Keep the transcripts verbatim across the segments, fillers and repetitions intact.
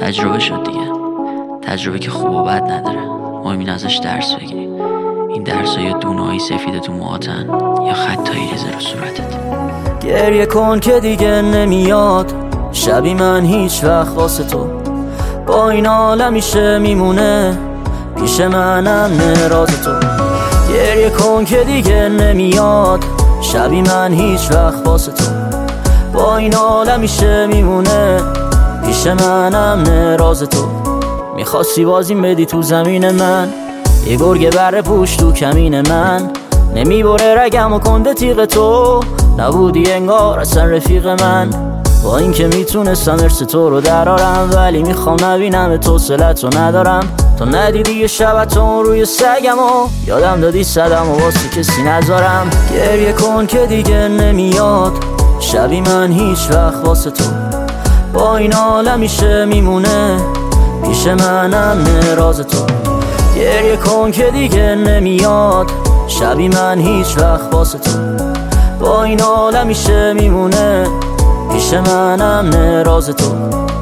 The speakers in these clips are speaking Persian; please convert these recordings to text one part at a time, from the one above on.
تجربه شد دیگه، تجربه که خوب و بد نداره. مهم این ازش درس بگیری. این درس ها یا دونه‌های سفید تو موهاتن یا خطایی ریزه رو صورتت. گریه کن که دیگه نمیاد شبی من هیچ وقت واسه تو، با این حال همیشه میمونه پیش منم راز تو. گریه کن که دیگه نمیاد شبی من هیچ وقت واسه تو، با این حال همیشه میمونه پیش منم راز تو. میخواستی بازیم بدی تو زمین من، یه گرگ بره پوش تو کمین من، نمیبره رگم و کنده تیغ تو، نبودی انگار اصلا رفیق من. با این که میتونستم ارث تو رو درارم، ولی میخوام نبینم تو حوصله‌تو ندارم. تو ندیدی یه شبتون روی سگم و یادم دادی صدم و واسه کسی نذارم. گریه کن که دیگه نمیاد شبی من هیچ وقت واسه تو، با این حال همیشه میمونه پیش منم راز تو. گریه کن که دیگه نمیاد شبی من هیچ وقت واسه تو، با این حال همیشه میمونه پیش منم راز تو.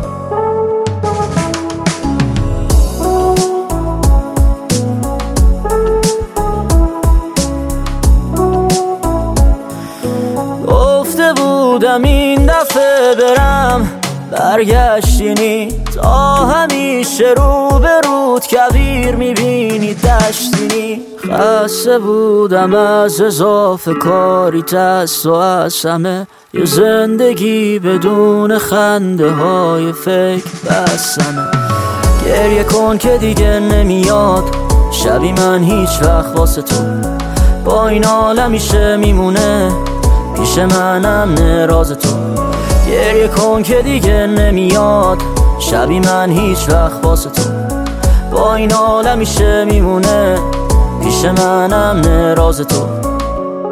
گفته بودم این دفعه برم، برگشتینی تا همیشه رو به رود کویر میبینی دشتینی. خسته بودم از اضافه کاری دست و از همه، یه زندگی بدون خنده های فکر بسمه. گریه کن که دیگه نمیاد شبی من هیچ وقت واسه تو، با این حال همیشه میمونه پیش منم راز تو. گریه کن که دیگه نمیاد شبی من هیچ وقت واسه تو، با این حال همیشه میمونه پیش منم راز تو.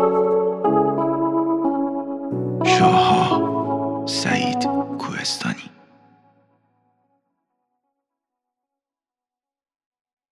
شاها سعید کوهستانی.